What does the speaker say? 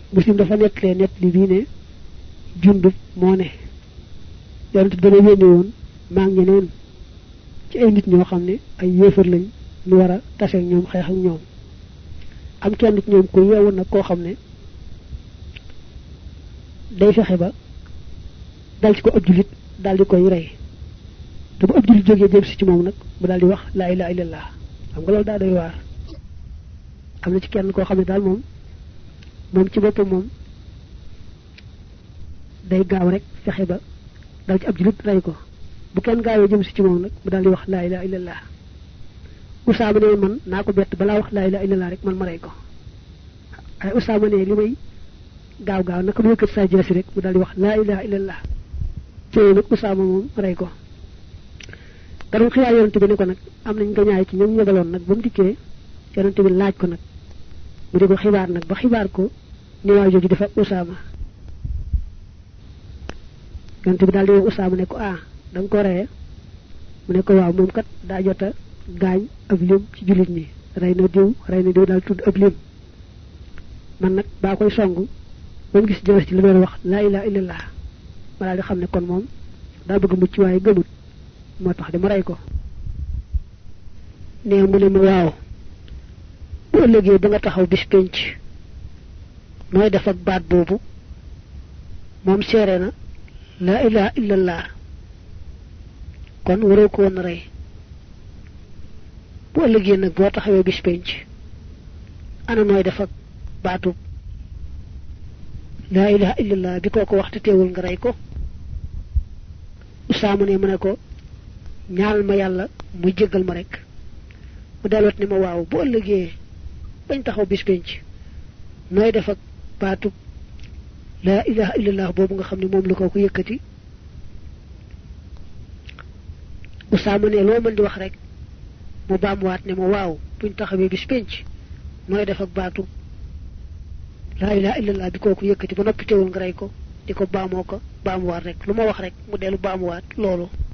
muslim dafa nettlee net li bii ne Jundub moo ne yonent bi dana yónni woon maa ngi ñeneen ci ay nit ñoo xam ne ay yéefar lañ ñu war a taseeg ñoom xeex ak ñoom am kenn ci ñoom ku yeewu nag koo xam ne day fexe ba dal ci ko ab julit daal di koy rey te bu ab julit jógee jëm si ci moom nag mu daal di wax laa ilaha illallah xam nga loolu daa doy waar am na ci kenn koo xam ne daal moom ci boppam moom day gaaw rek fexe ba dal ci ab julit rey ko bu kenn gaawee jëm si ci moom nag mu daal di wax laa ilaha illallah Usaama ne man naa ko bett balaa wax laa ilaha illallah rek man ma rey ko ay Usaama ne li may gaaw naka mu yëkkat saa jëlasi rek mu daal di wax laa ilaha illallah ci nag Usaama moom rey ko daroon xiyaar yonent bi ne ko nag am nañ nga ñaay ci ñoom ñebaloon nag ba mu dikkee yonent bi laaj ko nag mu di ko xibaar nag ba xibaar ko ni waa jooju dafa Usaama yonent bi daal di wax Usaama ne ko da nga ko reye mu ne ko waaw moom kat daa jota gaañ ab lim ci jullit ñi rey na diw daal tudd ab lim man nag baa koy song ba mu gis jëlas ci li doon wax laa ilaha illallah ma daal di xam ne kon moom daa bëgg mucc waaye gëmut moo tax dama rey ko nee mu ne ma waaw bu ëllëgee ba nga taxaw bis penc nooy def ak baat boobu moom seere na laa ilaha illallah kon waroo ko woon rey bu ëllëgee nag boo taxawee bis penc ana nooy def ak baatu laa ilaha illallah bi kooku waxtu teewul nga rey ko Usaama ne mu ne ko ñaal ma yàlla muy jéggal ma rek mu delloot ni ma waaw bu ëllëgee bañ taxaw bis penc nooy def ak baatu laa ilaha illallah boobu nga xam ne moom la kooku yëkkati Usaama ne loo mën di wax rek mu baamuwaat ne ma waaw buñ taxawee bis penc nooy def ak baatu laa ilaha illallah bi kooku yëkkati ba noppi teewul nga rey ko di ko baamoo ko baamuwaat rek lu ma wax rek mu dellu baamuwaat loolu